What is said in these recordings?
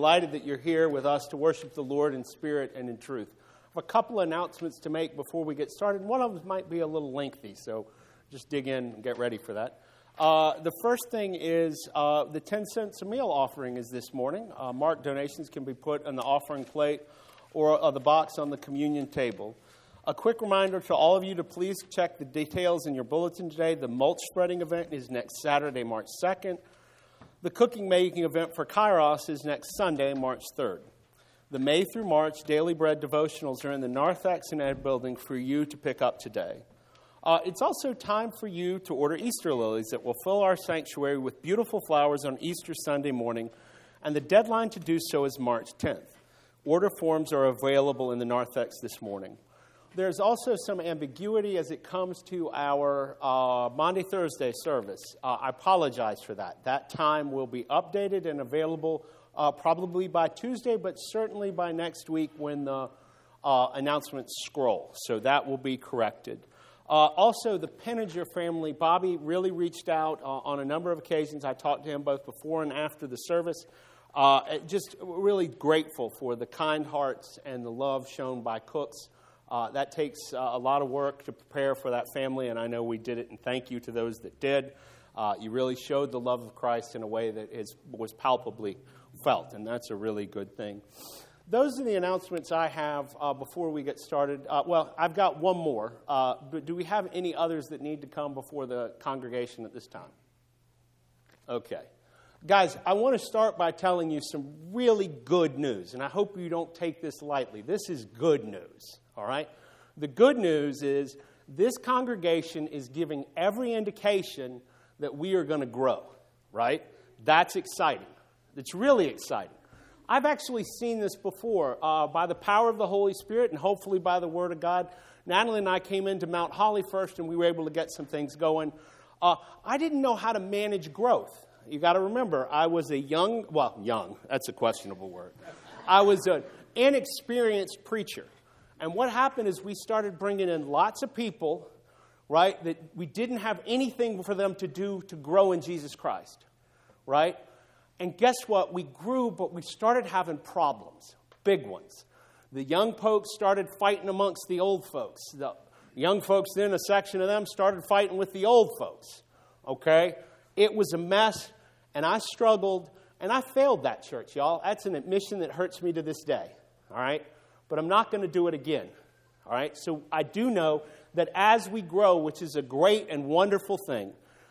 delighted that you're here with us to worship the Lord in spirit and in truth. I have a couple of announcements to make before we get started. One of them might be a little lengthy, so just dig in and get ready for that. The first thing is the 10 cents a meal offering is this morning. Marked donations can be put on the offering plate or the box on the communion table. A quick reminder to all of you to please check the details in your bulletin today. The mulch spreading event is next Saturday, March 2nd. The cooking making event for Kairos is next Sunday, March 3rd. The May through March Daily Bread devotionals are in the Narthex and Ed building for you to pick up today. It's also time for you to order Easter lilies that will fill our sanctuary with beautiful flowers on Easter Sunday morning, and the deadline to do so is March 10th. Order forms are available in the Narthex this morning. There's also some ambiguity as it comes to our Monday-Thursday service. I apologize for that. That time will be updated and available probably by Tuesday, but certainly by next week when the announcements scroll. So that will be corrected. Also, the Penninger family, Bobby really reached out on a number of occasions. I talked to him both before and after the service. Just really grateful for the kind hearts and the love shown by cooks. That takes a lot of work to prepare for that family, and I know we did it, and thank you to those that did. You really showed the love of Christ in a way that was palpably felt, and that's a really good thing. Those are the announcements I have before we get started. Well, I've got one more. But do we have any others that need to come before the congregation at this time? Okay. Guys, I want to start by telling you some really good news, and I hope you don't take this lightly. This is good news, all right? The good news is this congregation is giving every indication that we are going to grow, right? That's exciting. It's really exciting. I've actually seen this before by the power of the Holy Spirit and hopefully by the Word of God. Natalie and I came into Mount Holly first, and we were able to get some things going. I didn't know how to manage growth. You got to remember, I was young, that's a questionable word. I was an inexperienced preacher. And what happened is we started bringing in lots of people, right, that we didn't have anything for them to do to grow in Jesus Christ, right? And guess what? We grew, but we started having problems, big ones. The young folks started fighting amongst the old folks. The young folks, then a section of them started fighting with the old folks, okay? It was a mess, and I struggled, and I failed that church, y'all. That's an admission that hurts me to this day, all right? But I'm not going to do it again, all right? So I do know that as we grow, which is a great and wonderful thing,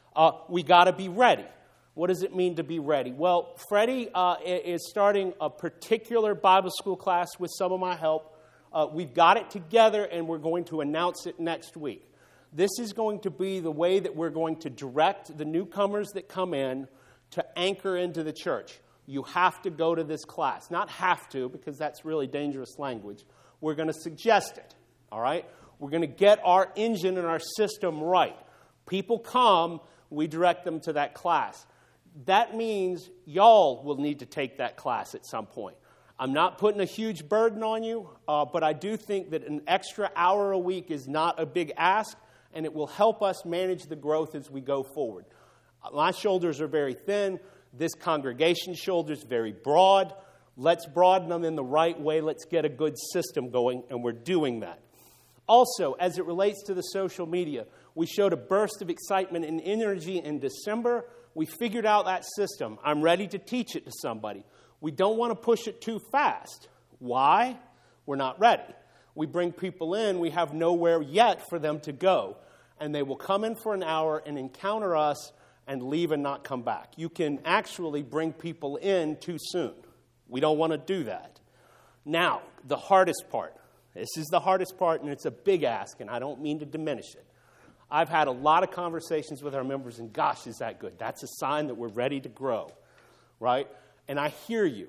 we got to be ready. What does it mean to be ready? Well, Freddie is starting a particular Bible school class with some of my help. We've got it together, and we're going to announce it next week. This is going to be the way that we're going to direct the newcomers that come in to anchor into the church. You have to go to this class. Not have to, because that's really dangerous language. We're going to suggest it, all right? We're going to get our engine and our system right. People come, we direct them to that class. That means y'all will need to take that class at some point. I'm not putting a huge burden on you, but I do think that an extra hour a week is not a big ask, and it will help us manage the growth as we go forward. My shoulders are very thin. This congregation's shoulders very broad. Let's broaden them in the right way. Let's get a good system going, and we're doing that. Also, as it relates to the social media, we showed a burst of excitement and energy in December. We figured out that system. I'm ready to teach it to somebody. We don't want to push it too fast. Why? We're not ready. We bring people in. We have nowhere yet for them to go. And they will come in for an hour and encounter us and leave and not come back. You can actually bring people in too soon. We don't want to do that. Now, the hardest part. This is the hardest part, and it's a big ask, and I don't mean to diminish it. I've had a lot of conversations with our members, and gosh, is that good. That's a sign that we're ready to grow, right? And I hear you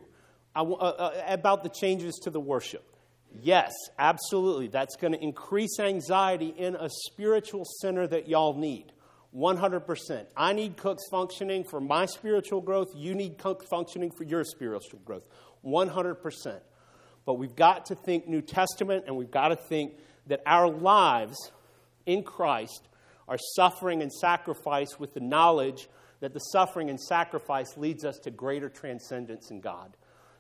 about the changes to the worship. Yes, absolutely. That's going to increase anxiety in a spiritual center that y'all need. 100%. I need cooks functioning for my spiritual growth. You need cooks functioning for your spiritual growth. 100%. But we've got to think New Testament, and we've got to think that our lives in Christ are suffering and sacrifice with the knowledge that the suffering and sacrifice leads us to greater transcendence in God.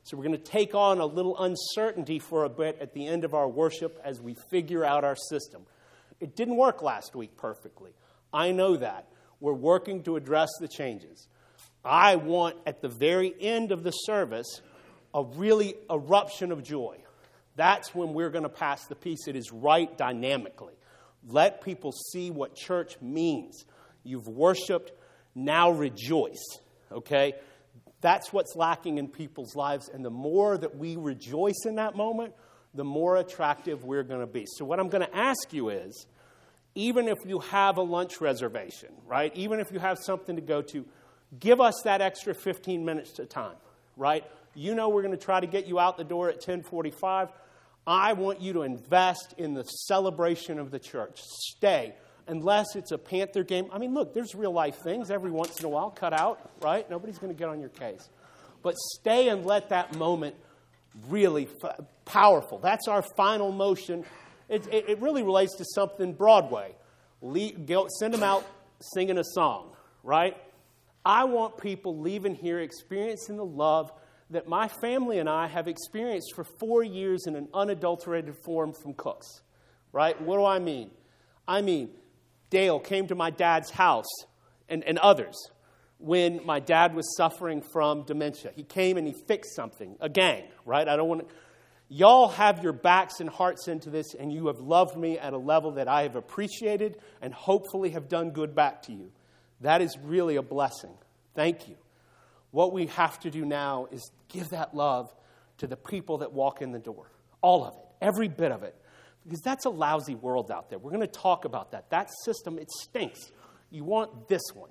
So we're going to take on a little uncertainty for a bit at the end of our worship as we figure out our system. It didn't work last week perfectly. I know that. We're working to address the changes. I want, at the very end of the service, a really eruption of joy. That's when we're going to pass the peace. It is right dynamically. Let people see what church means. You've worshiped, now rejoice. Okay? That's what's lacking in people's lives. And the more that we rejoice in that moment, the more attractive we're going to be. So what I'm going to ask you is, even if you have a lunch reservation, right? Even if you have something to go to, give us that extra 15 minutes of time, right? You know we're going to try to get you out the door at 10:45. I want you to invest in the celebration of the church. Stay. Unless it's a Panther game. I mean, look, there's real life things every once in a while. Cut out, right? Nobody's going to get on your case. But stay and let that moment really powerful. That's our final motion. It really relates to something Broadway. Send them out singing a song, right? I want people leaving here experiencing the love that my family and I have experienced for 4 years in an unadulterated form from Cooks, right? What do I mean? I mean, Dale came to my dad's house and others when my dad was suffering from dementia. He came and he fixed something, a gang, right? I don't want to... Y'all have your backs and hearts into this, and you have loved me at a level that I have appreciated and hopefully have done good back to you. That is really a blessing. Thank you. What we have to do now is give that love to the people that walk in the door. All of it. Every bit of it. Because that's a lousy world out there. We're going to talk about that. That system, it stinks. You want this one.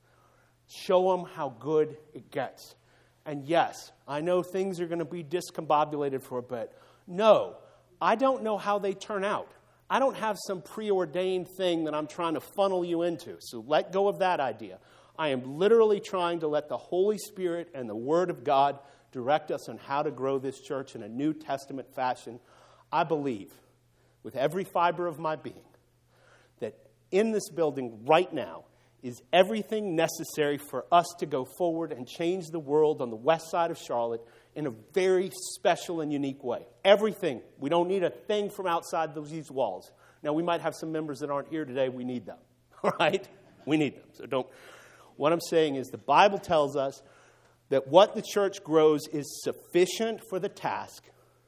Show them how good it gets. And yes, I know things are going to be discombobulated for a bit. No, I don't know how they turn out. I don't have some preordained thing that I'm trying to funnel you into. So let go of that idea. I am literally trying to let the Holy Spirit and the Word of God direct us on how to grow this church in a New Testament fashion. I believe with every fiber of my being that in this building right now is everything necessary for us to go forward and change the world on the west side of Charlotte in a very special and unique way. Everything. We don't need a thing from outside these walls. Now, we might have some members that aren't here today. We need them. All right? We need them. So don't. What I'm saying is the Bible tells us that what the church grows is sufficient for the task.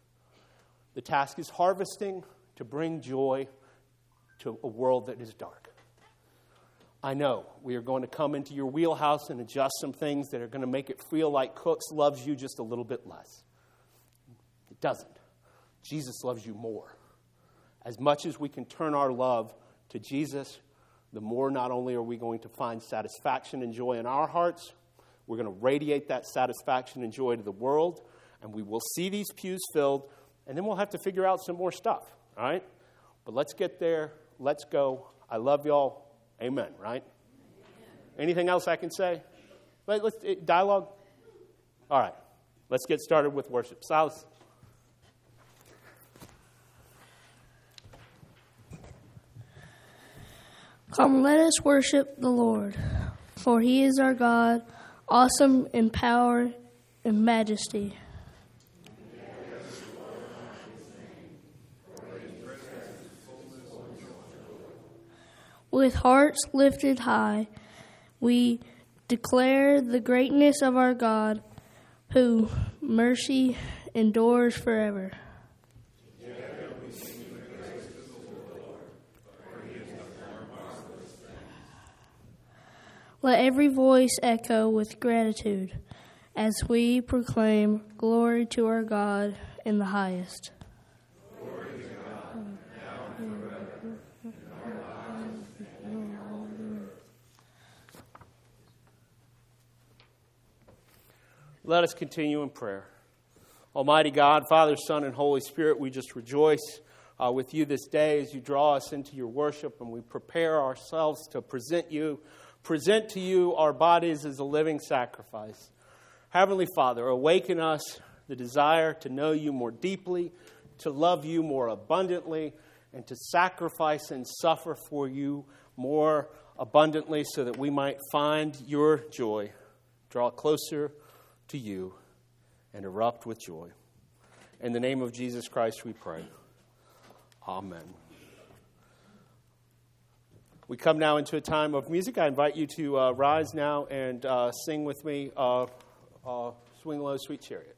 The task is harvesting to bring joy to a world that is dark. I know we are going to come into your wheelhouse and adjust some things that are going to make it feel like Cooks loves you just a little bit less. It doesn't. Jesus loves you more. As much as we can turn our love to Jesus, the more not only are we going to find satisfaction and joy in our hearts, we're going to radiate that satisfaction and joy to the world, and we will see these pews filled, and then we'll have to figure out some more stuff, all right? But let's get there. Let's go. I love y'all. Amen, right? Anything else I can say? Let's dialogue? All right. Let's get started with worship. Silas. Come, let us worship the Lord, for he is our God, awesome in power and majesty. With hearts lifted high, we declare the greatness of our God, whose mercy endures forever. Let every voice echo with gratitude as we proclaim glory to our God in the highest. Let us continue in prayer. Almighty God, Father, Son, and Holy Spirit, we just rejoice with you this day as you draw us into your worship and we prepare ourselves to present to you our bodies as a living sacrifice. Heavenly Father, awaken us the desire to know you more deeply, to love you more abundantly, and to sacrifice and suffer for you more abundantly so that we might find your joy. Draw closer to you. and erupt with joy. In the name of Jesus Christ we pray. Amen. We come now into a time of music. I invite you to rise now and sing with me, Swing Low, Sweet Chariot.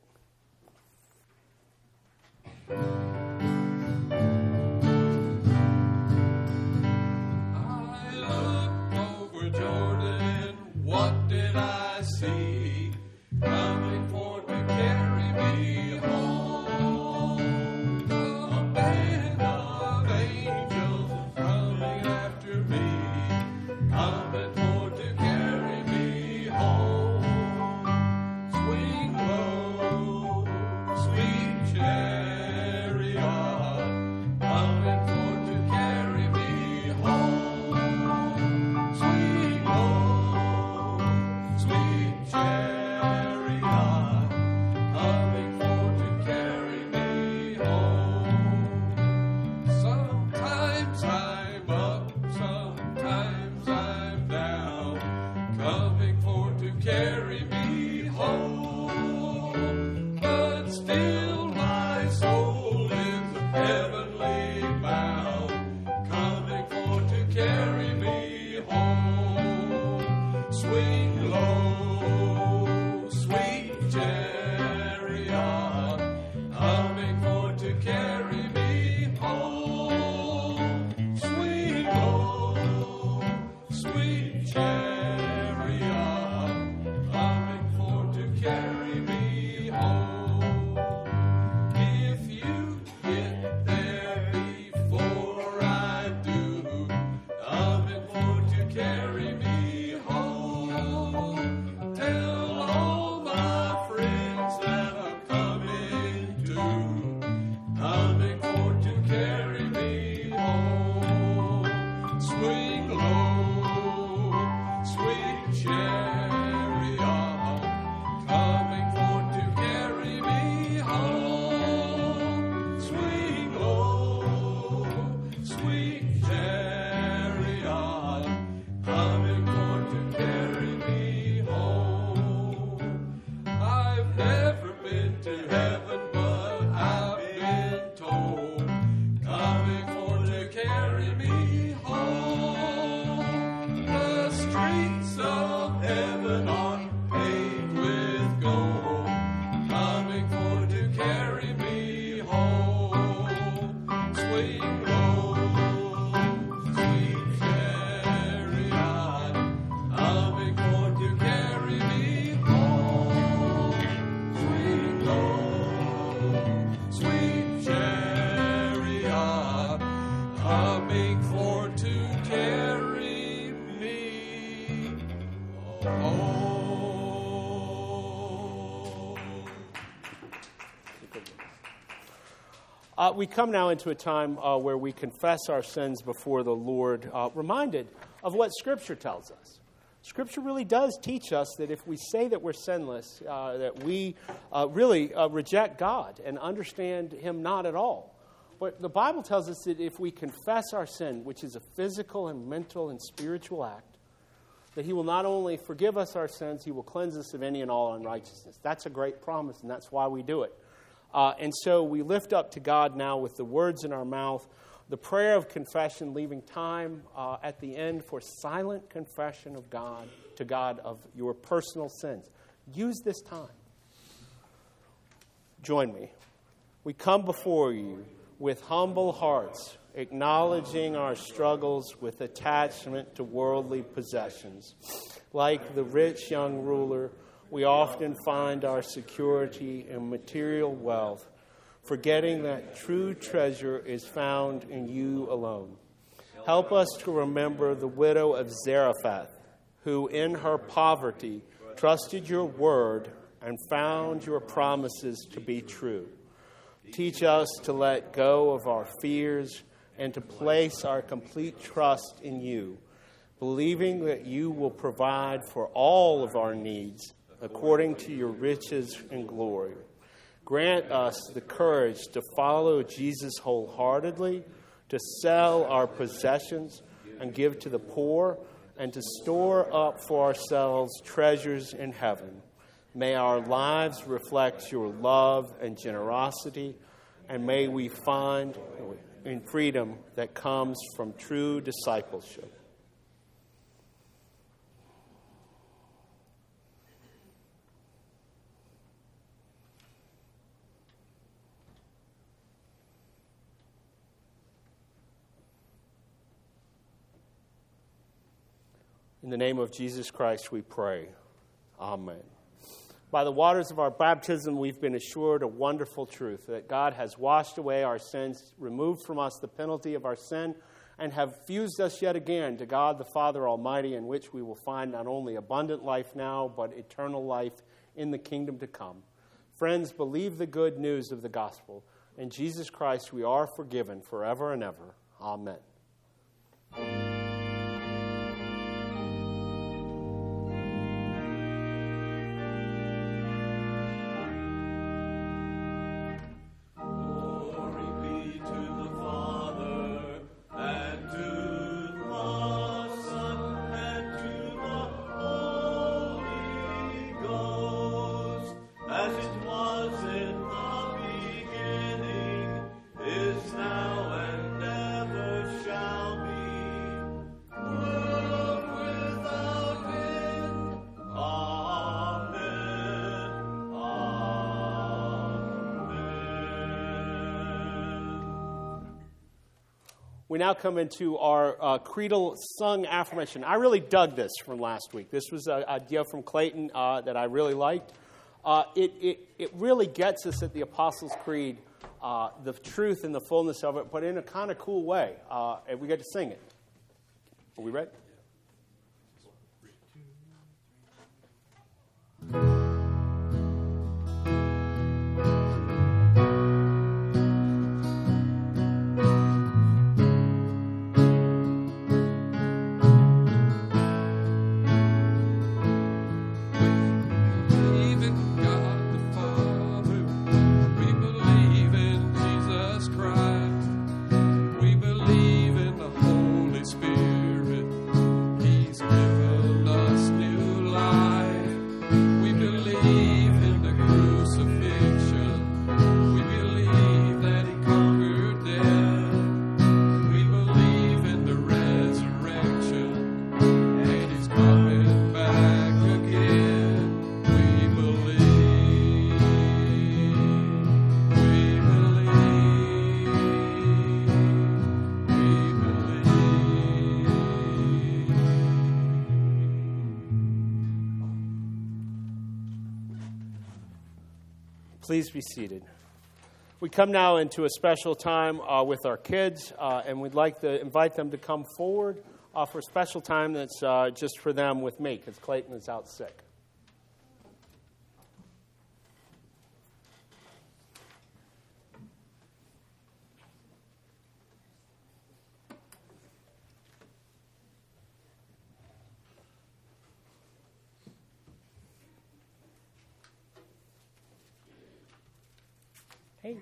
I looked over Jordan, what did I see? Coming forth to carry me home. A band of angels coming after me, coming forth to carry me home. Swing low, sweet chariot, coming forth to carry me home. Swing low, sweet chariot, coming forth to carry me home. Sometimes I'm up, sometimes I'm down, coming forth to carry me home. But still my soul is heavenly bound, coming forth to carry me home. Swing low, sweet chariot, coming forth to carry me home. Swing low, sweet chariot, coming forth to carry me home. If you get there before I do, coming forth to carry me home. Tell all my friends that I'm coming too, coming forth to carry me home. Swing low, sweet chariot, coming forth to carry me home. Swing low, sweet chariot, coming forth to carry me home. I've never been to heaven, but I've been told, coming forth to carry me home. The streets of heaven are paved with gold, coming forth to carry me home. Swing low, sweet chariot, coming forth to carry me home. Swing low, sweet chariot, coming forth to carry me home. We come now into a time where we confess our sins before the Lord, reminded of what Scripture tells us. Scripture really does teach us that if we say that we're sinless, that we really reject God and understand Him not at all. But the Bible tells us that if we confess our sin, which is a physical and mental and spiritual act, that He will not only forgive us our sins, He will cleanse us of any and all unrighteousness. That's a great promise, and that's why we do it. And so we lift up to God now with the words in our mouth, the prayer of confession, leaving time at the end for silent confession of God to God of your personal sins. Use this time. Join me. We come before you with humble hearts, acknowledging our struggles with attachment to worldly possessions. Like the rich young ruler, we often find our security in material wealth, forgetting that true treasure is found in you alone. Help us to remember the widow of Zarephath, who in her poverty trusted your word and found your promises to be true. Teach us to let go of our fears and to place our complete trust in you, believing that you will provide for all of our needs according to your riches and glory. Grant us the courage to follow Jesus wholeheartedly, to sell our possessions and give to the poor, and to store up for ourselves treasures in heaven. May our lives reflect your love and generosity, and may we find in freedom that comes from true discipleship. In the name of Jesus Christ we pray. Amen. By the waters of our baptism, we've been assured a wonderful truth, that God has washed away our sins, removed from us the penalty of our sin, and have fused us yet again to God the Father Almighty, in which we will find not only abundant life now, but eternal life in the kingdom to come. Friends, believe the good news of the gospel. In Jesus Christ we are forgiven forever and ever. Amen. We now come into our creedal sung affirmation. I really dug this from last week. This was an idea from Clayton that I really liked. It really gets us at the Apostles' Creed, the truth and the fullness of it, but in a kind of cool way. And we get to sing it. Are we ready? Please be seated. We come now into a special time with our kids, and we'd like to invite them to come forward for a special time that's just for them with me, because Clayton is out sick. Hey.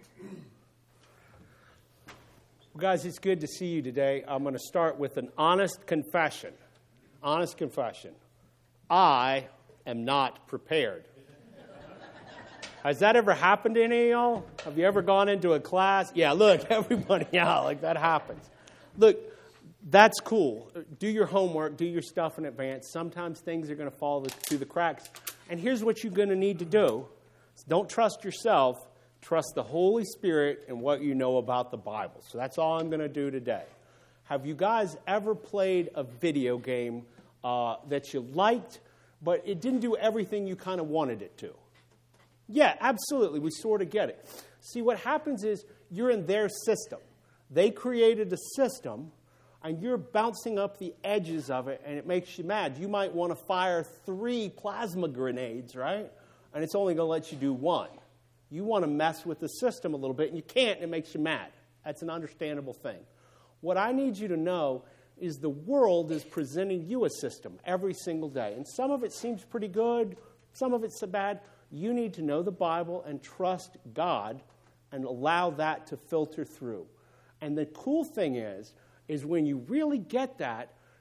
Well, guys, it's good to see you today. I'm going to start with an honest confession. Honest confession. I am not prepared. Has that ever happened to any of y'all? Have you ever gone into a class? Yeah, look, everybody, yeah, like that happens. Look, that's cool. Do your homework, do your stuff in advance. Sometimes things are going to fall through the cracks. And here's what you're going to need to do. Don't trust yourself. Trust the Holy Spirit and what you know about the Bible. So that's all I'm going to do today. Have you guys ever played a video game that you liked, but it didn't do everything you kind of wanted it to? Yeah, absolutely. We sort of get it. See, what happens is you're in their system. They created a system, and you're bouncing up the edges of it, and it makes you mad. You might want to fire 3 plasma grenades, right? And it's only going to let you do 1. You want to mess with the system a little bit, and you can't, and it makes you mad. That's an understandable thing. What I need you to know is the world is presenting you a system every single day. And some of it seems pretty good, some of it's so bad. You need to know the Bible and trust God and allow that to filter through. And the cool thing is when you really get that,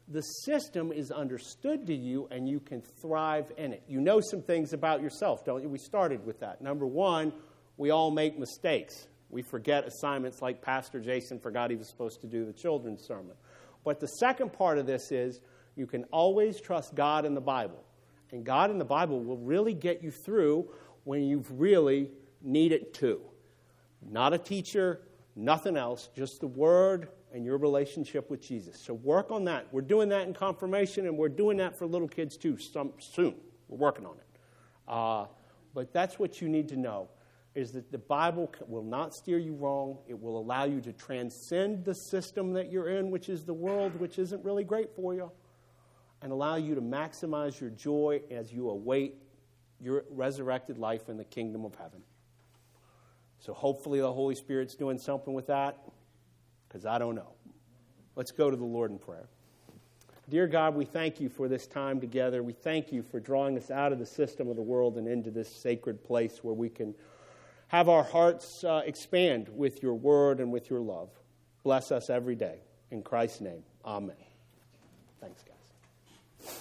the system is understood to you and you can thrive in it. You know some things about yourself, don't you? We started with that. Number one, we all make mistakes. We forget assignments like Pastor Jason forgot he was supposed to do the children's sermon. But the second part of this is you can always trust God in the Bible. And God in the Bible will really get you through when you really need it to. Not a teacher, nothing else, just the Word and your relationship with Jesus. So work on that. We're doing that in confirmation, and we're doing that for little kids too soon. We're working on it. But that's what you need to know, is that the Bible will not steer you wrong. It will allow you to transcend the system that you're in, which is the world, which isn't really great for you, and allow you to maximize your joy as you await your resurrected life in the kingdom of heaven. So hopefully the Holy Spirit's doing something with that, because I don't know. Let's go to the Lord in prayer. Dear God, we thank you for this time together. We thank you for drawing us out of the system of the world and into this sacred place where we can have our hearts expand with your word and with your love. Bless us every day. In Christ's name, amen. Thanks, guys.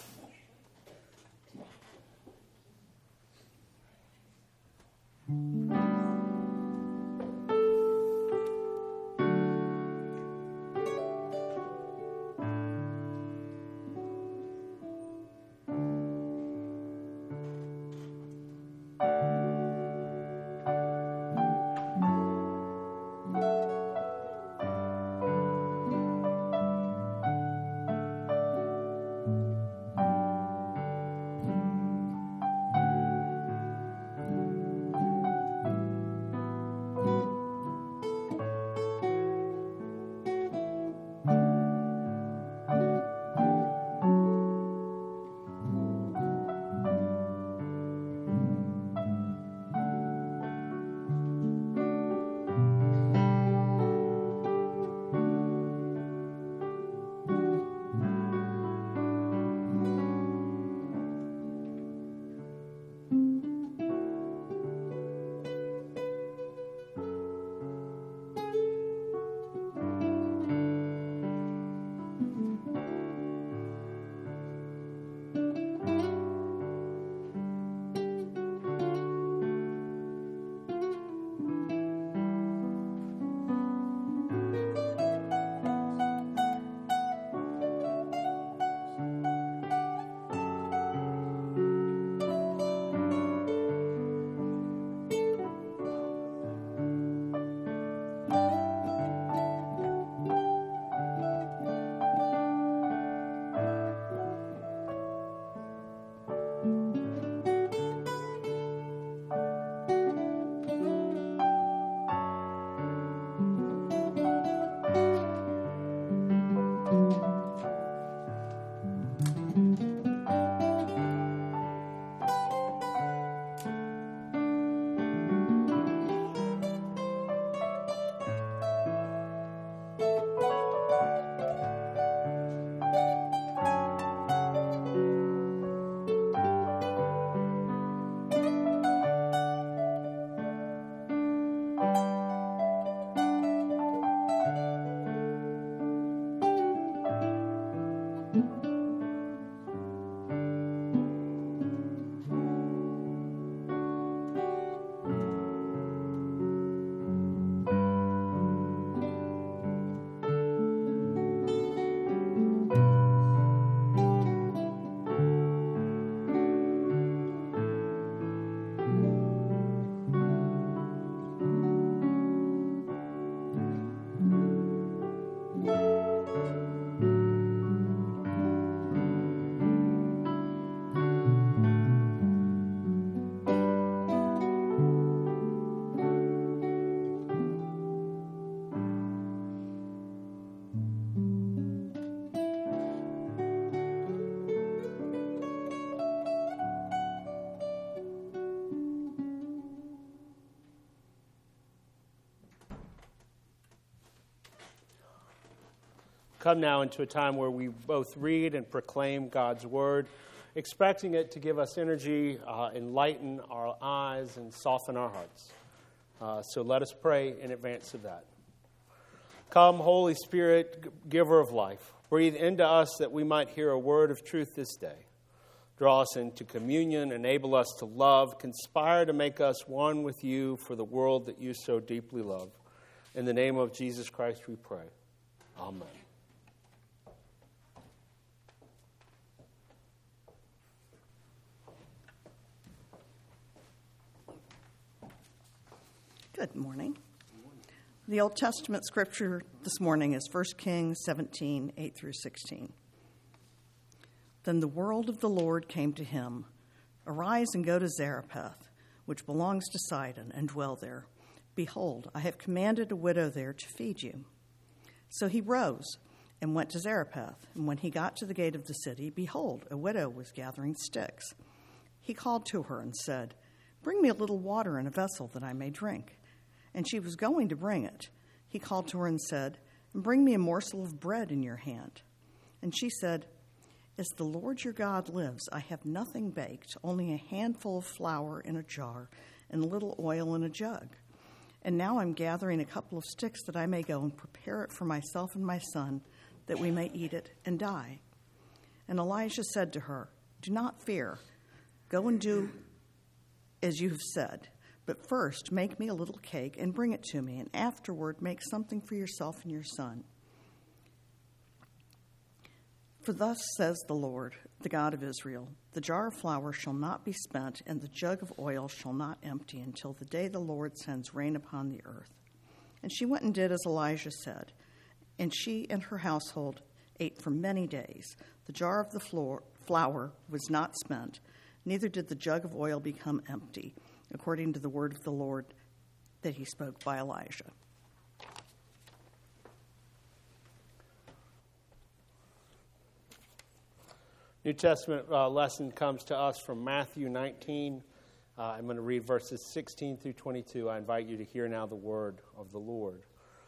Come now into a time where we both read and proclaim God's word, expecting it to give us energy, enlighten our eyes, and soften our hearts. So let us pray in advance of that. Come, Holy Spirit, giver of life, breathe into us that we might hear a word of truth this day. Draw us into communion, enable us to love, conspire to make us one with you for the world that you so deeply love. In the name of Jesus Christ we pray. Amen. Good morning. The Old Testament scripture this morning is 1 Kings 17, 8 through 16. Then the word of the Lord came to him, "Arise and go to Zarephath, which belongs to Sidon, and dwell there. Behold, I have commanded a widow there to feed you." So he rose and went to Zarephath, and when he got to the gate of the city, behold, a widow was gathering sticks. He called to her and said, "Bring me a little water in a vessel that I may drink." And she was going to bring it. He called to her and said, "Bring me a morsel of bread in your hand." And she said, "As the Lord your God lives, I have nothing baked, only a handful of flour in a jar and a little oil in a jug. And now I'm gathering a couple of sticks that I may go and prepare it for myself and my son, that we may eat it and die." And Elijah said to her, "Do not fear. Go and do as you have said. But first make me a little cake and bring it to me, and afterward make something for yourself and your son. For thus says the Lord, the God of Israel, the jar of flour shall not be spent, and the jug of oil shall not empty until the day the Lord sends rain upon the earth." And she went and did as Elijah said, and she and her household ate for many days. The jar of the flour was not spent, neither did the jug of oil become empty, according to the word of the Lord that he spoke by Elijah. New Testament lesson comes to us from Matthew 19. I'm going to read verses 16 through 22. I invite you to hear now the word of the Lord.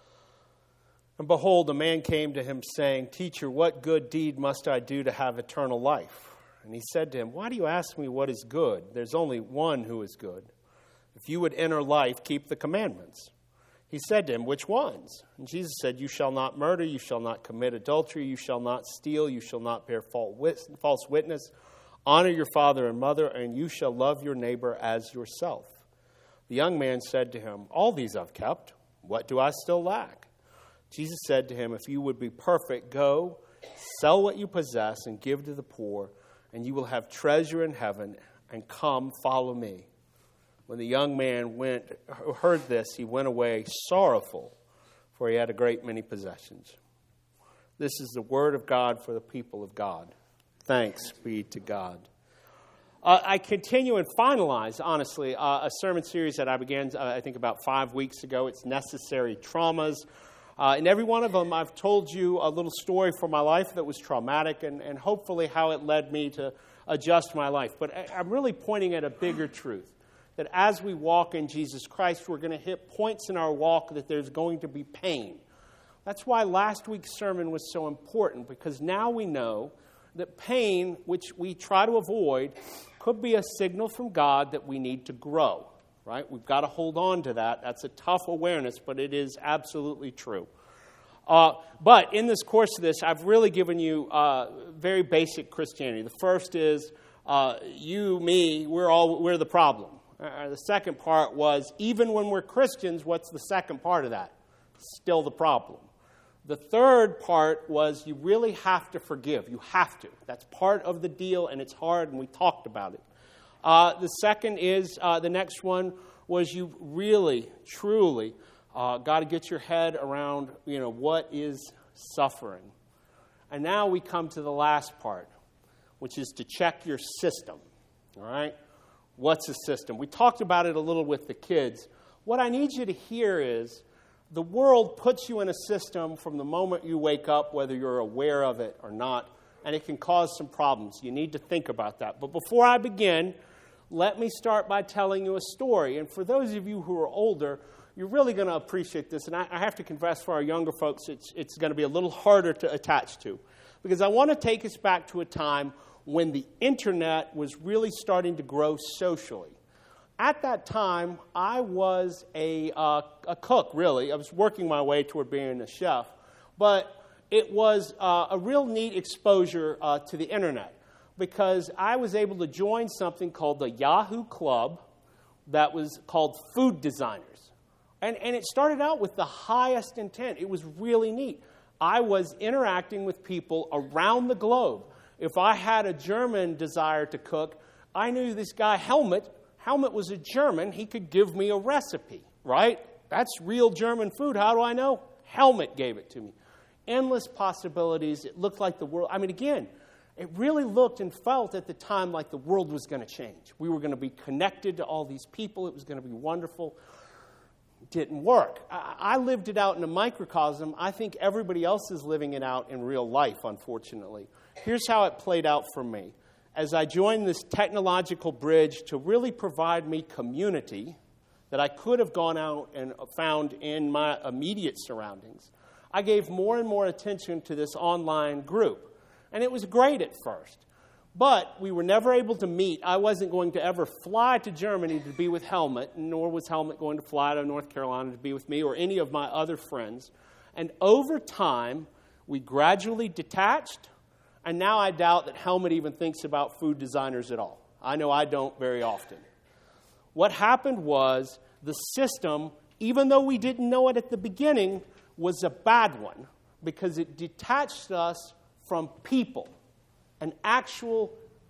"And behold, a man came to him saying, 'Teacher, what good deed must I do to have eternal life?' And he said to him, 'Why do you ask me what is good? There's only one who is good. If you would enter life, keep the commandments.' He said to him, 'Which ones?' And Jesus said, 'You shall not murder, you shall not commit adultery, you shall not steal, you shall not bear false witness, honor your father and mother, and you shall love your neighbor as yourself.' The young man said to him, 'All these I've kept. What do I still lack?' Jesus said to him, 'If you would be perfect, go, sell what you possess and give to the poor, and you will have treasure in heaven, and come, follow me.' When the young man heard this, he went away sorrowful, for he had a great many possessions." This is the word of God for the people of God. Thanks be to God. I continue and finalize, honestly, a sermon series that I began, I think, about 5 weeks ago. It's Necessary Traumas. In every one of them, I've told you a little story from my life that was traumatic and hopefully how it led me to adjust my life. But I'm really pointing at a bigger truth, that as we walk in Jesus Christ, we're going to hit points in our walk that there's going to be pain. That's why last week's sermon was so important, because now we know that pain, which we try to avoid, could be a signal from God that we need to grow, right? We've got to hold on to that. That's a tough awareness, but it is absolutely true. But in this course of this, I've really given you very basic Christianity. The first is you, me, we're the problem. The second part was, even when we're Christians, what's the second part of that? Still the problem. The third part was, you really have to forgive. You have to. That's part of the deal, and it's hard, and we talked about it. The second is, the next one was, you really, truly got to get your head around, what is suffering. And now we come to the last part, which is to check your system. All right? What's a system? We talked about it a little with the kids. What I need you to hear is, the world puts you in a system from the moment you wake up, whether you're aware of it or not, and it can cause some problems. You need to think about that. But before I begin, let me start by telling you a story. And for those of you who are older, you're really going to appreciate this. And I have to confess, for our younger folks, it's going to be a little harder to attach to, because I want to take us back to a time when the internet was really starting to grow socially. at that time, I was a cook, really. I was working my way toward being a chef. But it was a real neat exposure to the internet, because I was able to join something called the Yahoo Club that was called Food Designers. And it started out with the highest intent. It was really neat. I was interacting with people around the globe. If I had a German desire to cook, I knew this guy Helmut. Helmut was a German. He could give me a recipe, right? That's real German food. How do I know? Helmut gave it to me. Endless possibilities. It looked like the world. I mean, again, it really looked and felt at the time like the world was going to change. We were going to be connected to all these people. It was going to be wonderful. It didn't work. I lived it out in a microcosm. I think everybody else is living it out in real life, unfortunately. Here's how it played out for me. As I joined this technological bridge to really provide me community that I could have gone out and found in my immediate surroundings, I gave more and more attention to this online group. And it was great at first. But we were never able to meet. I wasn't going to ever fly to Germany to be with Helmut, nor was Helmut going to fly to North Carolina to be with me or any of my other friends. And over time, we gradually detached. And now I doubt that Helmut even thinks about Food Designers at all. I know I don't very often. What happened was the system, even though we didn't know it at the beginning, was a bad one because it detached us from people, an actual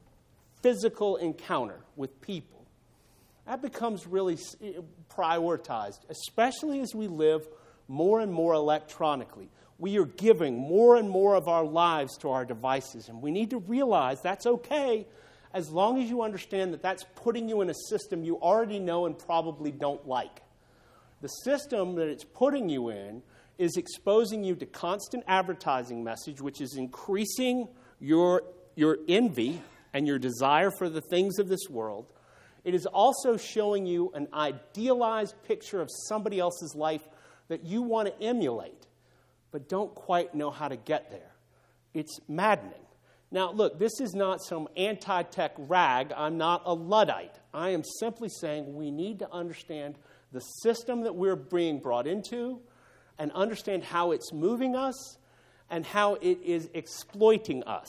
physical encounter with people. That becomes really prioritized, especially as we live more and more electronically. We are giving more and more of our lives to our devices, and we need to realize that's okay as long as you understand that that's putting you in a system you already know and probably don't like. The system that it's putting you in is exposing you to constant advertising message, which is increasing your envy and your desire for the things of this world. It is also showing you an idealized picture of somebody else's life that you want to emulate, but don't quite know how to get there. It's maddening. Now, look, this is not some anti-tech rag. I'm not a Luddite. I am simply saying we need to understand the system that we're being brought into and understand how it's moving us and how it is exploiting us.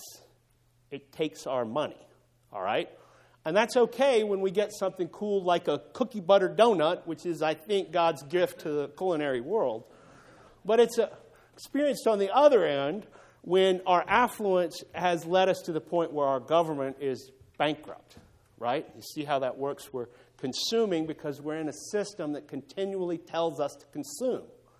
It takes our money, all right? And that's okay when we get something cool like a cookie butter donut, which is, I think, God's gift to the culinary world. But it's experienced on the other end when our affluence has led us to the point where our government is bankrupt, right? You see how that works? We're consuming because we're in a system that continually tells us to consume.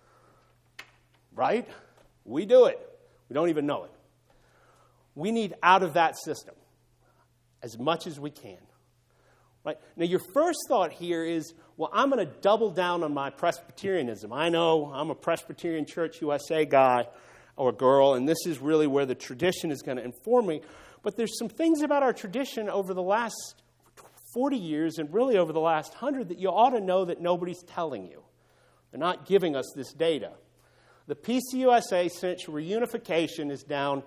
Right? We do it. We don't even know it. We need out of that system as much as we can. Right? Now, your first thought here is, well, I'm going to double down on my Presbyterianism. I know I'm a Presbyterian Church USA guy or girl, and this is really where the tradition is going to inform me. But there's some things about our tradition over the last 40 years and really over the last 100 that you ought to know that nobody's telling you. They're not giving us this data. The PCUSA, since reunification, is down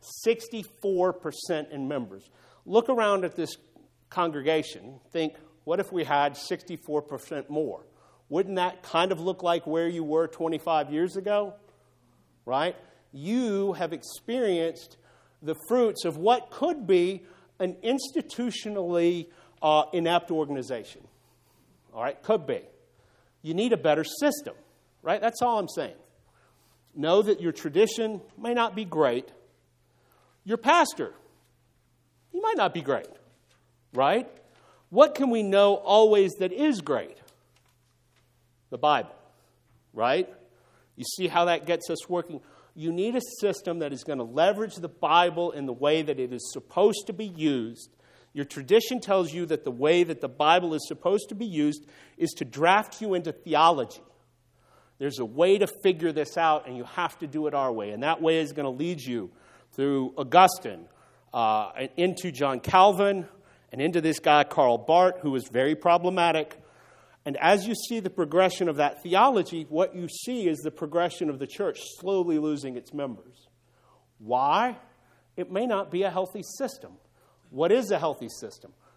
64% in members. Look around at this congregation. Think, what if we had 64% more? Wouldn't that kind of look like where you were 25 years ago? Right? You have experienced the fruits of what could be an institutionally inept organization. All right? Could be. You need a better system. Right? That's all I'm saying. Know that your tradition may not be great. Your pastor, he might not be great, right? What can we know always that is great? The Bible, right? You see how that gets us working. You need a system that is going to leverage the Bible in the way that it is supposed to be used. Your tradition tells you that the way that the Bible is supposed to be used is to draft you into theology. There's a way to figure this out, and you have to do it our way. And that way is going to lead you through Augustine, into John Calvin, and into this guy, Karl Barth, who is very problematic. And as you see the progression of that theology, what you see is the progression of the church slowly losing its members. Why? It may not be a healthy system. What is a healthy system?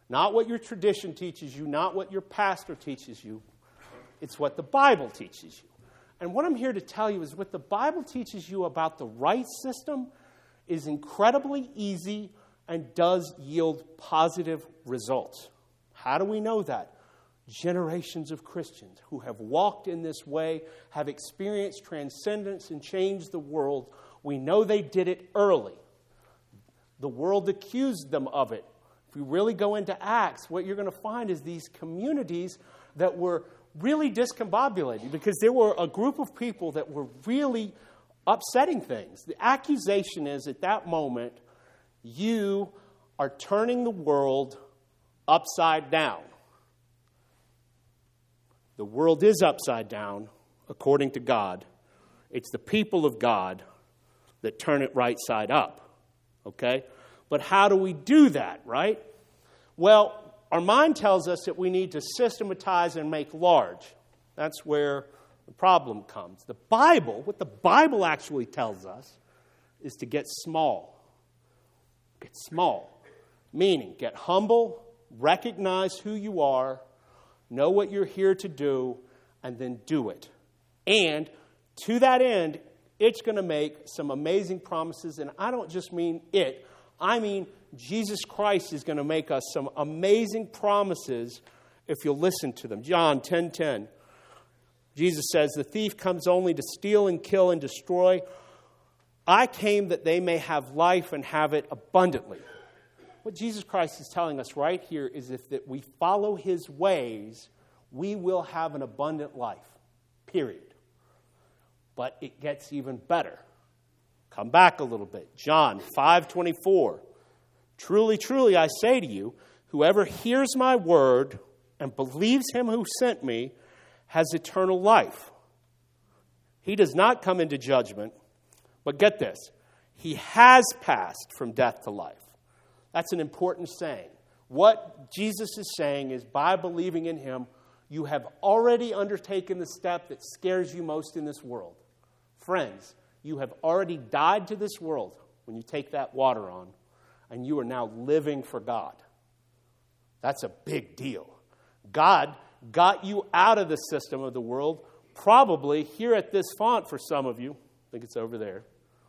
Not what your tradition teaches you, not what your pastor teaches you. It's what the Bible teaches you. And what I'm here to tell you is what the Bible teaches you about the right system is incredibly easy and does yield positive results. How do we know that? Generations of Christians who have walked in this way, have experienced transcendence and changed the world. We know they did it early. The world accused them of it. If you really go into Acts, what you're going to find is these communities that were really discombobulated because there were a group of people that were really upsetting things. The accusation is at that moment, you are turning the world upside down. The world is upside down, according to God. It's the people of God that turn it right side up. Okay? But how do we do that, right? Well, our mind tells us that we need to systematize and make large. That's where the problem comes. The Bible, what the Bible actually tells us, is to get small. Get small. Meaning, get humble, recognize who you are, know what you're here to do, and then do it. And to that end, it's going to make some amazing promises. And I don't just mean it. I mean Jesus Christ is going to make us some amazing promises if you'll listen to them. John 10:10. Jesus says, "The thief comes only to steal and kill and destroy. I came that they may have life and have it abundantly." What Jesus Christ is telling us right here is if that we follow his ways, we will have an abundant life. Period. But it gets even better. Come back a little bit. John 5:24. "Truly, truly, I say to you, whoever hears my word and believes him who sent me has eternal life. He does not come into judgment, but get this, he has passed from death to life." That's an important saying. What Jesus is saying is by believing in him, you have already undertaken the step that scares you most in this world. Friends, you have already died to this world when you take that water on, and you are now living for God. That's a big deal. God got you out of the system of the world, probably here at this font for some of you. I think it's over there.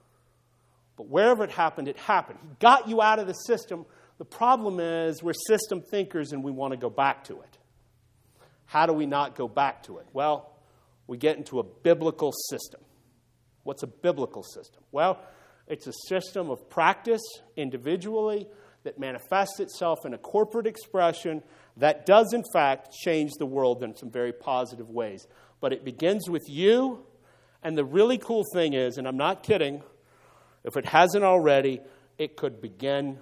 But wherever it happened, it happened. He got you out of the system. The problem is we're system thinkers and we want to go back to it. How do we not go back to it? Well, we get into a biblical system. What's a biblical system? Well, it's a system of practice individually that manifests itself in a corporate expression that does, in fact, change the world in some very positive ways. But it begins with you, and the really cool thing is, and I'm not kidding, if it hasn't already, it could begin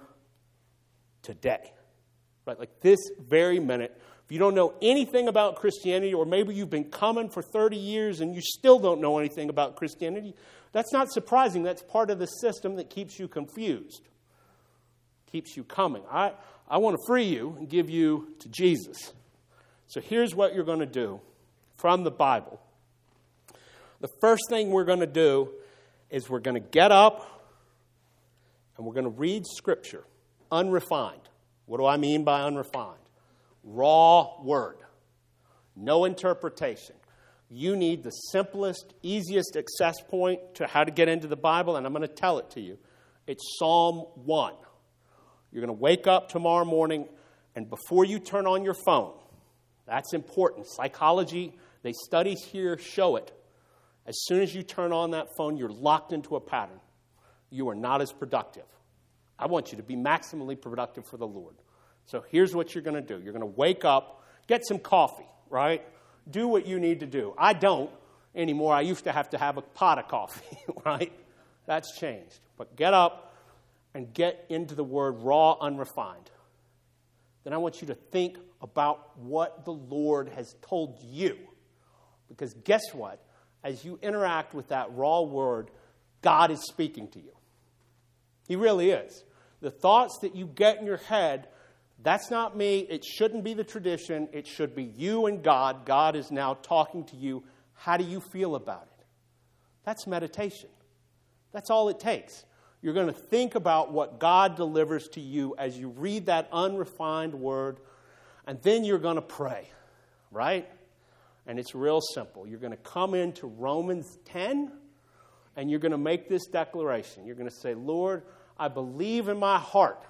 today. Right? Like this very minute. If you don't know anything about Christianity, or maybe you've been coming for 30 years and you still don't know anything about Christianity, that's not surprising. That's part of the system that keeps you confused, keeps you coming. I want to free you and give you to Jesus. So here's what you're going to do from the Bible. The first thing we're going to do is we're going to get up and we're going to read Scripture, unrefined. What do I mean by unrefined? Raw word. No interpretation. You need the simplest, easiest access point to how to get into the Bible, and I'm going to tell it to you. It's Psalm 1. You're going to wake up tomorrow morning, and before you turn on your phone, that's important. Psychology, they studies here show it. As soon as you turn on that phone, you're locked into a pattern. You are not as productive. I want you to be maximally productive for the Lord. So here's what you're going to do. You're going to wake up, get some coffee, right? Do what you need to do. I don't anymore. I used to have a pot of coffee, right? That's changed. But get up and get into the word raw, unrefined. Then I want you to think about what the Lord has told you. Because guess what? As you interact with that raw word, God is speaking to you. He really is. The thoughts that you get in your head, that's not me. It shouldn't be the tradition. It should be you and God. God is now talking to you. How do you feel about it? That's meditation. That's all it takes. You're going to think about what God delivers to you as you read that unrefined word, and then you're going to pray, right? And it's real simple. You're going to come into Romans 10, and you're going to make this declaration. You're going to say, Lord, I believe in my heart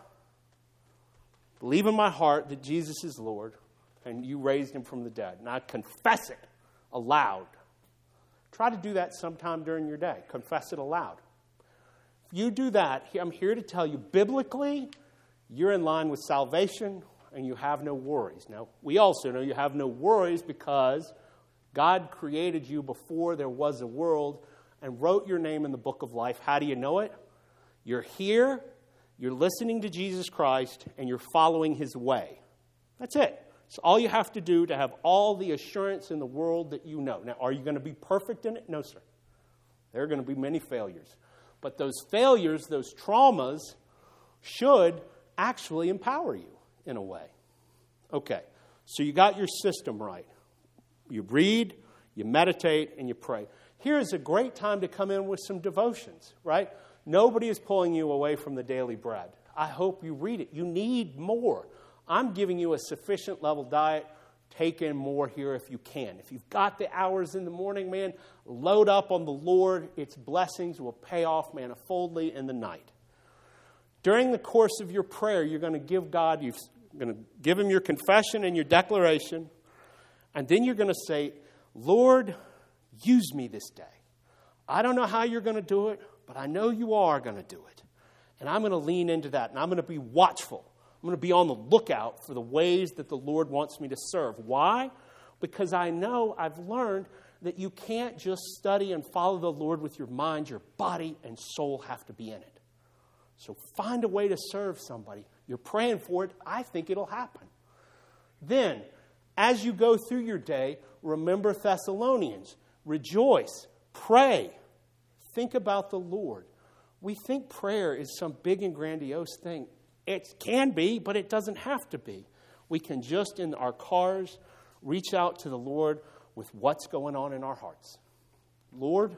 that Jesus is Lord, and you raised him from the dead. And I confess it aloud. Try to do that sometime during your day. Confess it aloud. If you do that, I'm here to tell you, biblically, you're in line with salvation and you have no worries. Now, we also know you have no worries because God created you before there was a world and wrote your name in the book of life. How do you know it? You're here, you're listening to Jesus Christ, and you're following his way. That's it. It's all you have to do to have all the assurance in the world that you know. Now, are you going to be perfect in it? No, sir. There are going to be many failures. But those failures, those traumas, should actually empower you in a way. Okay, so you got your system right. You read, you meditate, and you pray. Here's a great time to come in with some devotions, right? Nobody is pulling you away from the daily bread. I hope you read it. You need more. I'm giving you a sufficient level diet. Take in more here if you can. If you've got the hours in the morning, man, load up on the Lord. Its blessings will pay off manifoldly in the night. During the course of your prayer, you're going to give God, you're going to give him your confession and your declaration. And then you're going to say, Lord, use me this day. I don't know how you're going to do it, but I know you are going to do it. And I'm going to lean into that, and I'm going to be watchful. I'm going to be on the lookout for the ways that the Lord wants me to serve. Why? Because I know, I've learned that you can't just study and follow the Lord with your mind. Your body and soul have to be in it. So find a way to serve somebody. You're praying for it. I think it'll happen. Then, as you go through your day, remember Thessalonians. Rejoice. Pray. Think about the Lord. We think prayer is some big and grandiose thing. It can be, but it doesn't have to be. We can just, in our cars, reach out to the Lord with what's going on in our hearts. Lord,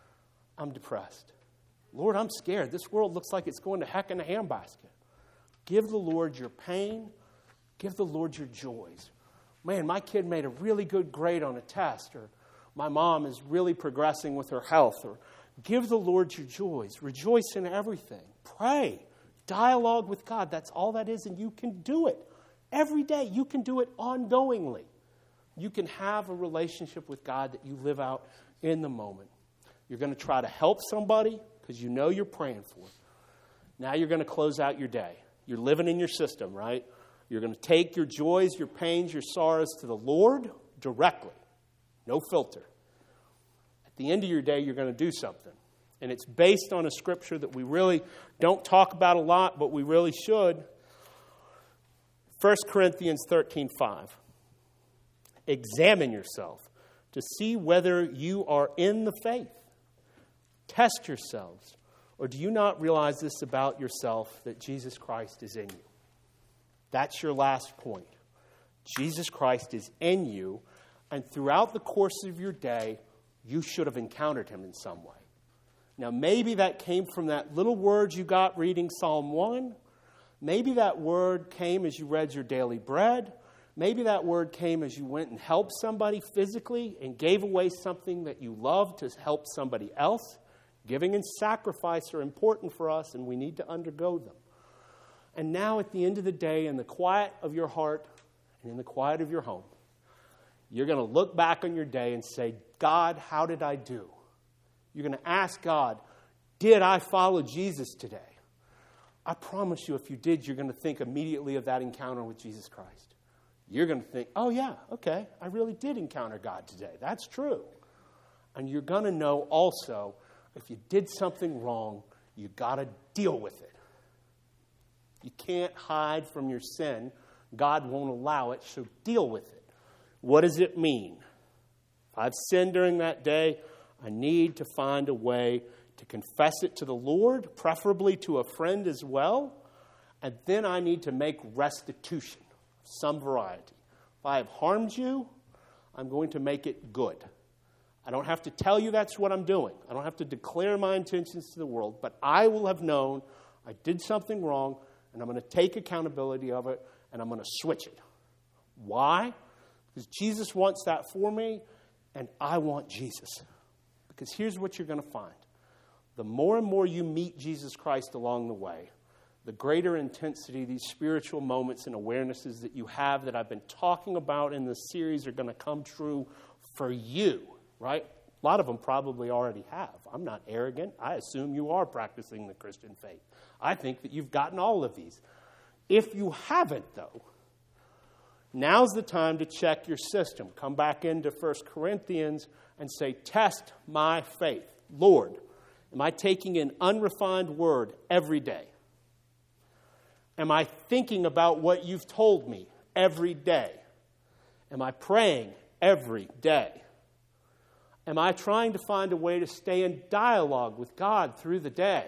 I'm depressed. Lord, I'm scared. This world looks like it's going to heck in a handbasket. Give the Lord your pain. Give the Lord your joys. Man, my kid made a really good grade on a test, or my mom is really progressing with her health, or give the Lord your joys. Rejoice in everything. Pray. Dialogue with God. That's all that is, and you can do it every day. You can do it ongoingly. You can have a relationship with God that you live out in the moment. You're going to try to help somebody because you know you're praying for it. Now you're going to close out your day. You're living in your system, right? You're going to take your joys, your pains, your sorrows to the Lord directly. No filter. At the end of your day, you're going to do something. And it's based on a scripture that we really don't talk about a lot, but we really should. 1 Corinthians 13:5. Examine yourself to see whether you are in the faith. Test yourselves. Or do you not realize this about yourself, that Jesus Christ is in you? That's your last point. Jesus Christ is in you, and throughout the course of your day, you should have encountered him in some way. Now, maybe that came from that little word you got reading Psalm 1. Maybe that word came as you read your daily bread. Maybe that word came as you went and helped somebody physically and gave away something that you love to help somebody else. Giving and sacrifice are important for us, and we need to undergo them. And now at the end of the day, in the quiet of your heart and in the quiet of your home, you're going to look back on your day and say, God, how did I do? You're going to ask God, did I follow Jesus today? I promise you, if you did, you're going to think immediately of that encounter with Jesus Christ. You're going to think, oh yeah, okay, I really did encounter God today. That's true. And you're going to know also, if you did something wrong, you got to deal with it. You can't hide from your sin. God won't allow it, so deal with it. What does it mean? If I've sinned during that day, I need to find a way to confess it to the Lord, preferably to a friend as well. And then I need to make restitution of some variety. If I have harmed you, I'm going to make it good. I don't have to tell you that's what I'm doing. I don't have to declare my intentions to the world, but I will have known I did something wrong, and I'm going to take accountability of it, and I'm going to switch it. Why? Because Jesus wants that for me, and I want Jesus. Because here's what you're going to find. The more and more you meet Jesus Christ along the way, the greater intensity these spiritual moments and awarenesses that you have that I've been talking about in this series are going to come true for you, right? A lot of them probably already have. I'm not arrogant. I assume you are practicing the Christian faith. I think that you've gotten all of these. If you haven't, though, now's the time to check your system. Come back into 1 Corinthians and say, test my faith. Lord, am I taking an unrefined word every day? Am I thinking about what you've told me every day? Am I praying every day? Am I trying to find a way to stay in dialogue with God through the day?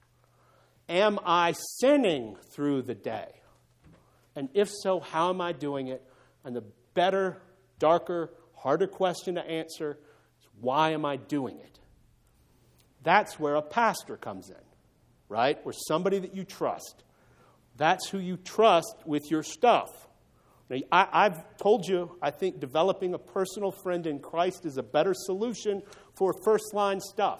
Am I sinning through the day? And if so, how am I doing it? And the better, darker, harder question to answer is, why am I doing it? That's where a pastor comes in, right? Or somebody that you trust. That's who you trust with your stuff. Now, I've told you, I think developing a personal friend in Christ is a better solution for first-line stuff.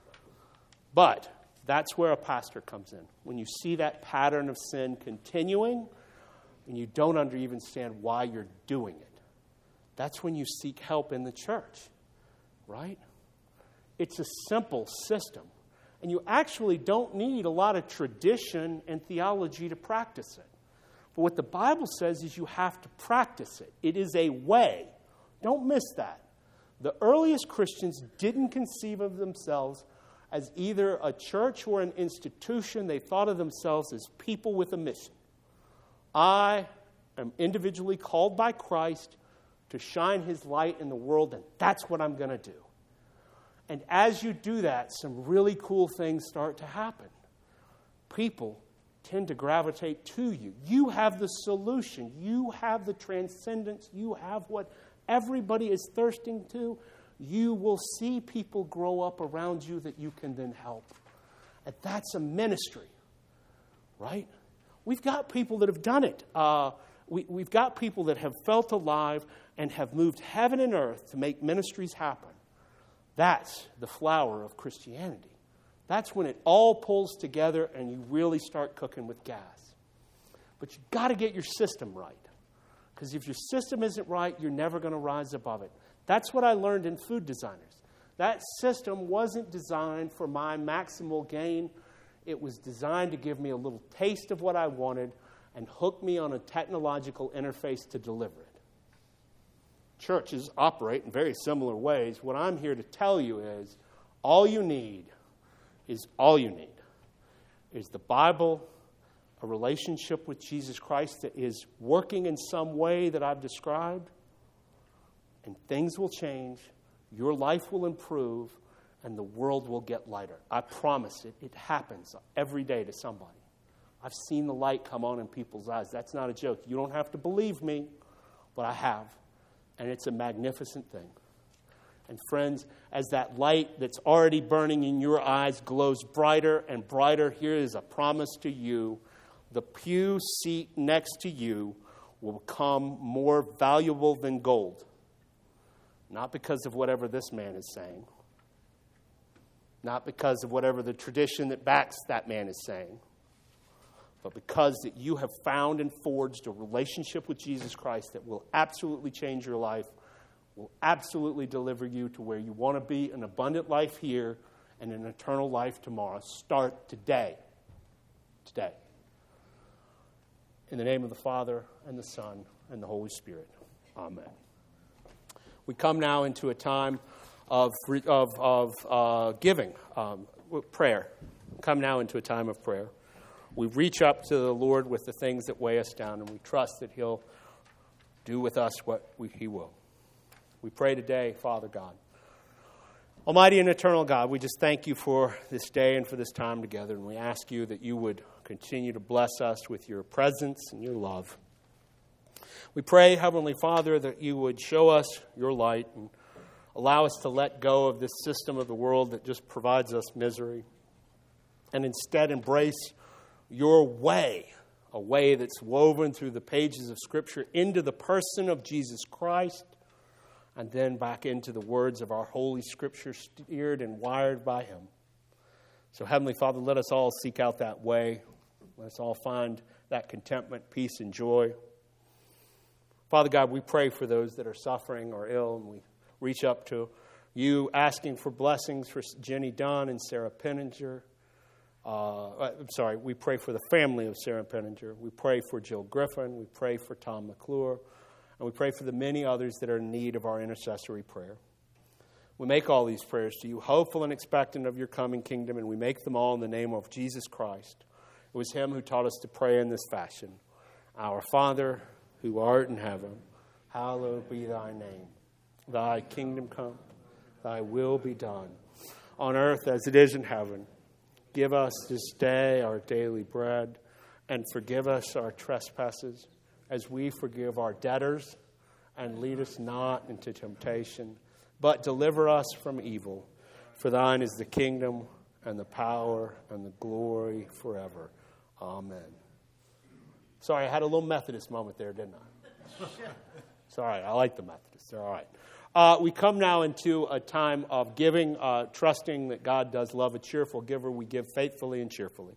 But that's where a pastor comes in. When you see that pattern of sin continuing, and you don't understand why you're doing it, that's when you seek help in the church, right? It's a simple system. And you actually don't need a lot of tradition and theology to practice it. But what the Bible says is you have to practice it. It is a way. Don't miss that. The earliest Christians didn't conceive of themselves as either a church or an institution. They thought of themselves as people with a mission. I am individually called by Christ to shine his light in the world, and that's what I'm going to do. And as you do that, some really cool things start to happen. People tend to gravitate to you. You have the solution. You have the transcendence. You have what everybody is thirsting to. You will see people grow up around you that you can then help. And that's a ministry, right? We've got people that have done it. We've got people that have felt alive and have moved heaven and earth to make ministries happen. That's the flower of Christianity. That's when it all pulls together and you really start cooking with gas. But you've got to get your system right. Because if your system isn't right, you're never going to rise above it. That's what I learned in food designers. That system wasn't designed for my maximal gain. It was designed to give me a little taste of what I wanted and hook me on a technological interface to deliver it. Churches operate in very similar ways. What I'm here to tell you is all you need is the Bible, a relationship with Jesus Christ that is working in some way that I've described, and things will change, your life will improve, and the world will get lighter. I promise it. It happens every day to somebody. I've seen the light come on in people's eyes. That's not a joke. You don't have to believe me, but I have. And it's a magnificent thing. And friends, as that light that's already burning in your eyes glows brighter and brighter, here is a promise to you. The pew seat next to you will become more valuable than gold. Not because of whatever this man is saying. Not because of whatever the tradition that backs that man is saying. But because that you have found and forged a relationship with Jesus Christ that will absolutely change your life, will absolutely deliver you to where you want to be, an abundant life here and an eternal life tomorrow. Start today. Today. In the name of the Father, and the Son, and the Holy Spirit. Amen. We come now into a time of giving, prayer. Come now into a time of prayer. We reach up to the Lord with the things that weigh us down, and we trust that he'll do with us what he will. We pray today, Father God. Almighty and eternal God, we just thank you for this day and for this time together, and we ask you that you would continue to bless us with your presence and your love. We pray, Heavenly Father, that you would show us your light and Allow us to let go of this system of the world that just provides us misery, and instead embrace your way, a way that's woven through the pages of Scripture into the person of Jesus Christ, and then back into the words of our Holy Scripture, steered and wired by Him. So, Heavenly Father, let us all seek out that way. Let us all find that contentment, peace, and joy. Father God, we pray for those that are suffering or ill, and we reach up to you asking for blessings for Jenny Dunn and Sarah Penninger. We pray for the family of Sarah Penninger. We pray for Jill Griffin. We pray for Tom McClure. And we pray for the many others that are in need of our intercessory prayer. We make all these prayers to you, hopeful and expectant of your coming kingdom, and we make them all in the name of Jesus Christ. It was Him who taught us to pray in this fashion. Our Father, who art in heaven, hallowed be thy name. Thy kingdom come, thy will be done, on earth as it is in heaven. Give us this day our daily bread, and forgive us our trespasses, as we forgive our debtors, and lead us not into temptation, but deliver us from evil. For thine is the kingdom, and the power, and the glory forever. Amen. Sorry, I had a little Methodist moment there, didn't I? It's all right. I like the Methodists. They're all right. We come now into a time of giving, trusting that God does love a cheerful giver. We give faithfully and cheerfully.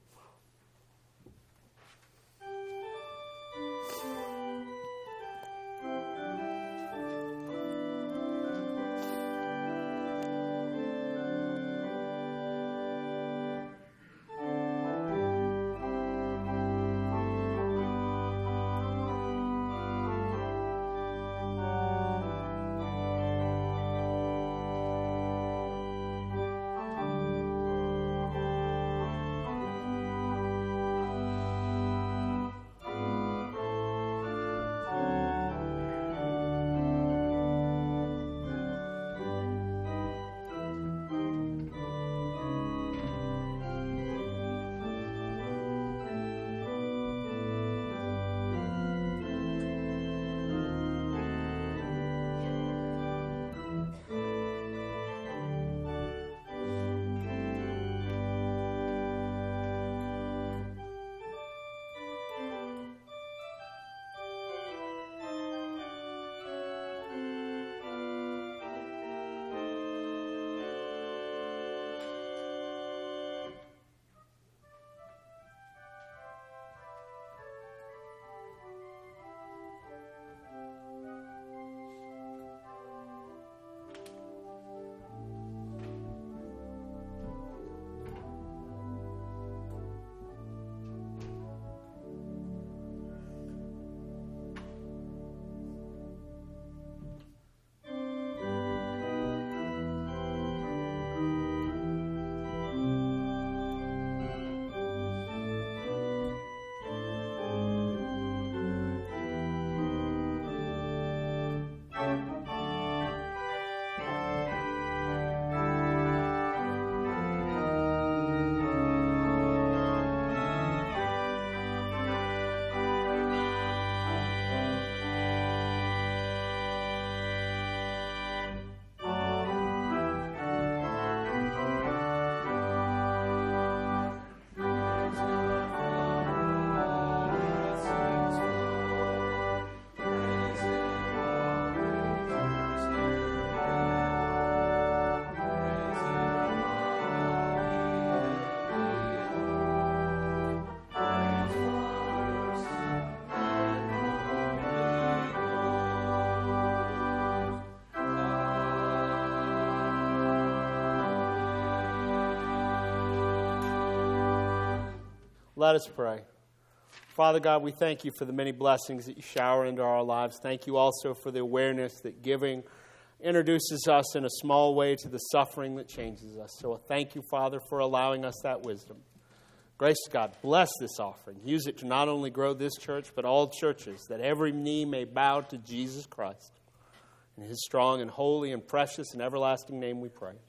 Let us pray. Father God, we thank you for the many blessings that you shower into our lives. Thank you also for the awareness that giving introduces us in a small way to the suffering that changes us. So thank you, Father, for allowing us that wisdom. Gracious God, bless this offering. Use it to not only grow this church, but all churches, that every knee may bow to Jesus Christ. In His strong and holy and precious and everlasting name we pray.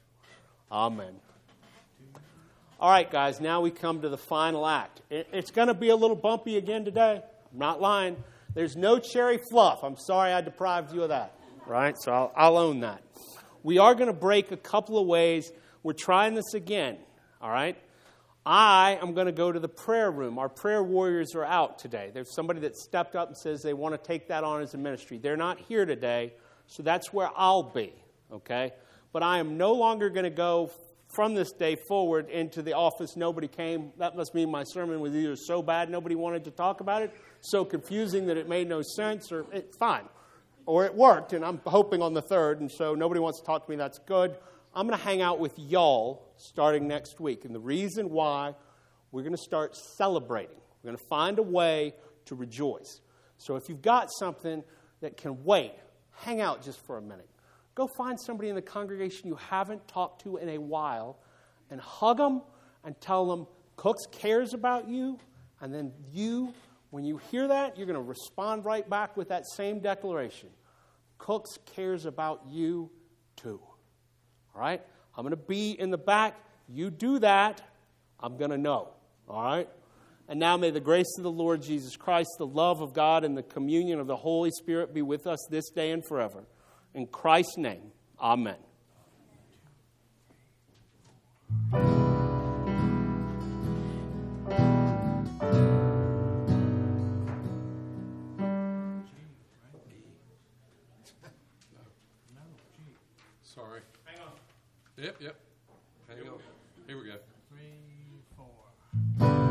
Amen. All right, guys, now we come to the final act. It's going to be a little bumpy again today. I'm not lying. There's no cherry fluff. I'm sorry I deprived you of that. Right? So I'll own that. We are going to break a couple of ways. We're trying this again, all right? I am going to go to the prayer room. Our prayer warriors are out today. There's somebody that stepped up and says they want to take that on as a ministry. They're not here today, so that's where I'll be, okay? But I am no longer going to go from this day forward into the office. Nobody came. That must mean my sermon was either so bad nobody wanted to talk about it, so confusing that it made no sense, or fine. Or it worked, and I'm hoping on the third, and so nobody wants to talk to me. That's good. I'm going to hang out with y'all starting next week. And the reason why, we're going to start celebrating. We're going to find a way to rejoice. So if you've got something that can wait, hang out just for a minute. Go find somebody in the congregation you haven't talked to in a while and hug them and tell them, Cooks cares about you. And then you, when you hear that, you're going to respond right back with that same declaration. Cooks cares about you too. All right? I'm going to be in the back. You do that, I'm going to know. All right? And now may the grace of the Lord Jesus Christ, the love of God, and the communion of the Holy Spirit be with us this day and forever. In Christ's name, amen. Sorry. Hang on. Yep. Hang on. Here we go. 3, 4.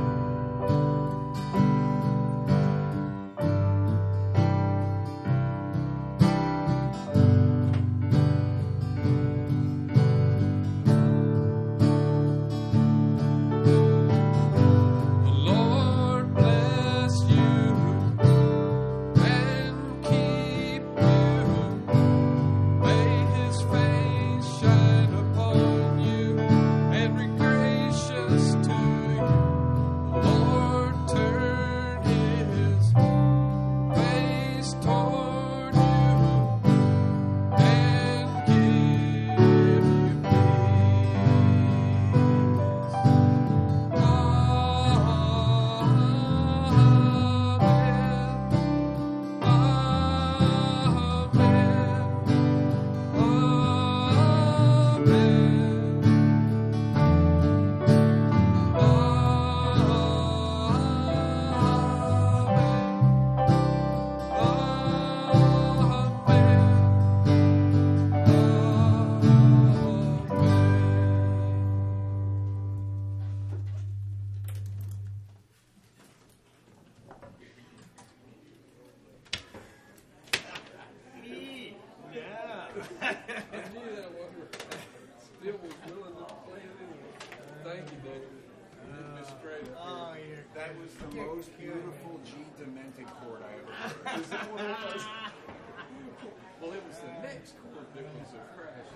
That was the most beautiful G demented chord I ever heard. Is that what it was? Well, it was the next chord that was a crash.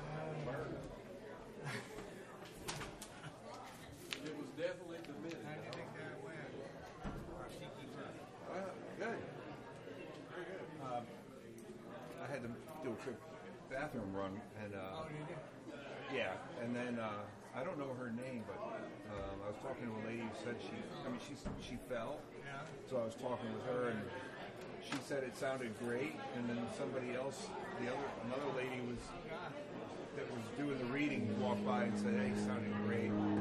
It was definitely the minute. How do you think that went? Good. Very good. I had to do a quick bathroom run, and Oh, did you? yeah, and then I don't know her name, but I was talking to a lady who said she fell. Yeah. So I was talking with her, and she said it sounded great, and then somebody else, another lady that was doing the reading walked by and said, "Hey, it sounded great."